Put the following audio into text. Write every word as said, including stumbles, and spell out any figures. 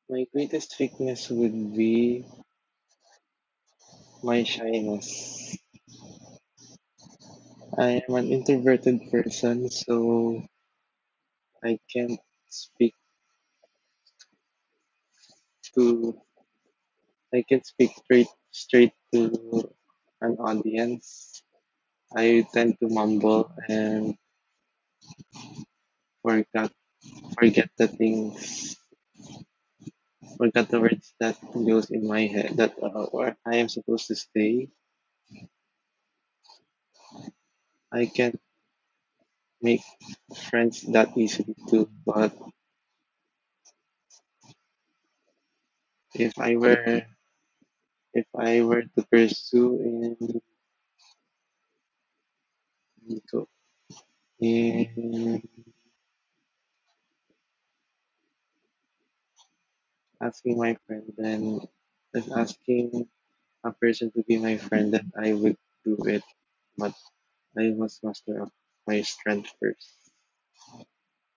My greatest weakness would be my shyness. I am an introverted person, so I can't speak to I can speak straight straight to an audience. I tend to mumble and forget forget the things, forget the words that goes in my head that uh, where I am supposed to stay. I can't make friends that easily too. But if I were if I were to pursue in in asking my friend, then if asking a person to be my friend, then I would do it. But I must master up my strength first.